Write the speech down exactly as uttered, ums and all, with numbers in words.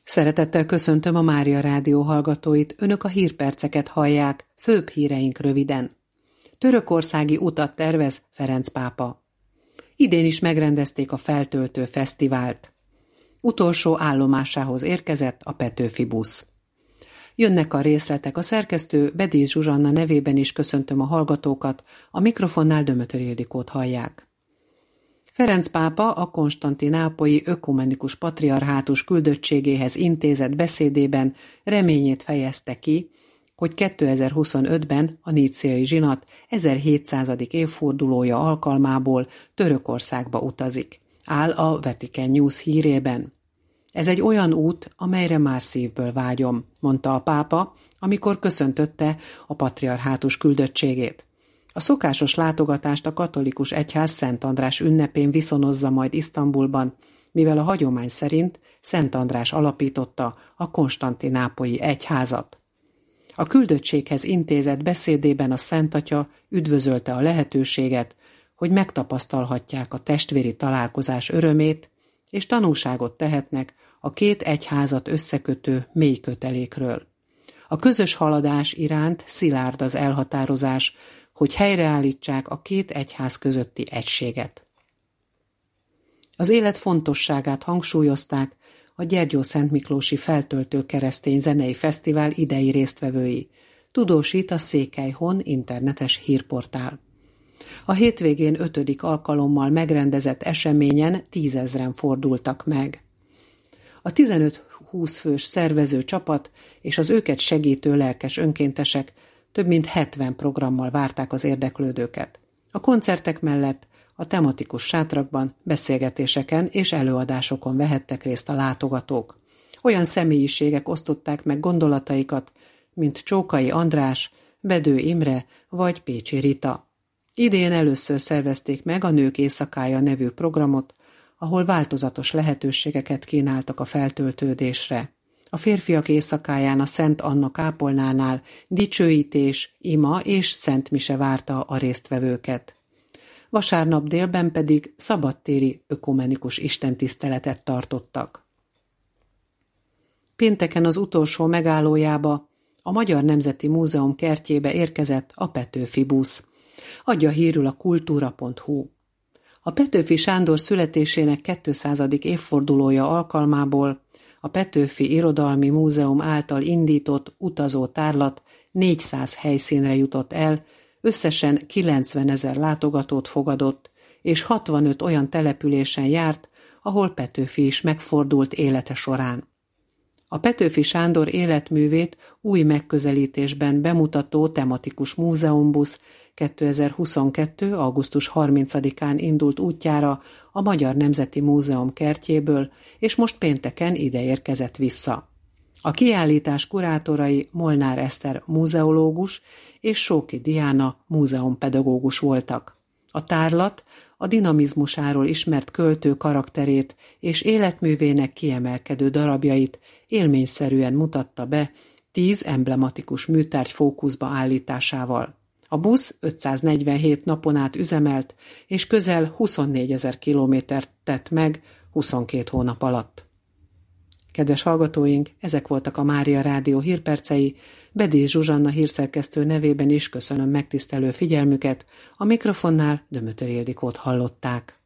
Szeretettel köszöntöm a Mária Rádió hallgatóit, önök a hírperceket hallják, főbb híreink röviden. Törökországi utat tervez Ferenc pápa. Idén is megrendezték a Feltöltő Fesztivált. Utolsó állomásához érkezett a Petőfi busz. Jönnek a részletek, a szerkesztő Bedész Zsuzsanna nevében is köszöntöm a hallgatókat, a mikrofonnál Dömötör Ildikót hallják. Ferenc pápa a konstantinápolyi ökumenikus patriarhátus küldöttségéhez intézett beszédében reményét fejezte ki, hogy kétezer-huszonötben a níceai zsinat ezerhétszázadik évfordulója alkalmából Törökországba utazik, áll a Vatican News hírében. Ez egy olyan út, amelyre már szívből vágyom, mondta a pápa, amikor köszöntötte a patriarhátus küldöttségét. A szokásos látogatást a katolikus egyház Szent András ünnepén viszonozza majd Isztambulban, mivel a hagyomány szerint Szent András alapította a konstantinápolyi egyházat. A küldöttséghez intézett beszédében a Szent Atya üdvözölte a lehetőséget, hogy megtapasztalhatják a testvéri találkozás örömét, és tanúságot tehetnek a két egyházat összekötő mély kötelékről. A közös haladás iránt szilárd az elhatározás, hogy helyreállítsák a két egyház közötti egységet. Az élet fontosságát hangsúlyozták a Gyergyószentmiklósi Feltöltő Keresztény Zenei Fesztivál idei résztvevői, tudósít a Székelyhon internetes hírportál. A hétvégén ötödik alkalommal megrendezett eseményen tízezren fordultak meg. A tizenöt-húsz fős szervező csapat és az őket segítő lelkes önkéntesek több mint hetven programmal várták az érdeklődőket. A koncertek mellett a tematikus sátrakban, beszélgetéseken és előadásokon vehettek részt a látogatók. Olyan személyiségek osztották meg gondolataikat, mint Csókai András, Bedő Imre vagy Pécsi Rita. Idén először szervezték meg a Nők éjszakája nevű programot, ahol változatos lehetőségeket kínáltak a feltöltődésre. A férfiak éjszakáján a Szent Anna kápolnánál dicsőítés, ima és szentmise várta a résztvevőket. Vasárnap délben pedig szabadtéri ökumenikus istentiszteletet tartottak. Pénteken az utolsó megállójába, a Magyar Nemzeti Múzeum kertjébe érkezett a Petőfi busz. Adja hírül a kultúra pont hu. A Petőfi Sándor születésének kétszázadik évfordulója alkalmából a Petőfi Irodalmi Múzeum által indított utazó tárlat négyszáz helyszínre jutott el, összesen kilencvenezer látogatót fogadott, és hatvanöt olyan településen járt, ahol Petőfi is megfordult élete során. A Petőfi Sándor életművét új megközelítésben bemutató tematikus múzeumbusz kétezer-huszonkettő. augusztus harmincadikán indult útjára a Magyar Nemzeti Múzeum kertjéből, és most pénteken ide érkezett vissza. A kiállítás kurátorai Molnár Eszter múzeológus és Sóki Diana múzeumpedagógus voltak. A tárlat a dinamizmusáról ismert költő karakterét és életművének kiemelkedő darabjait élményszerűen mutatta be tíz emblematikus műtárgy fókuszba állításával. A busz ötszáznegyvenhét napon át üzemelt, és közel huszonnégyezer kilométert tett meg huszonkét hónap alatt. Kedves hallgatóink, ezek voltak a Mária Rádió hírpercei, Bedész Zsuzsanna hírszerkesztő nevében is köszönöm megtisztelő figyelmüket, a mikrofonnál Dömötör Ildikót hallották.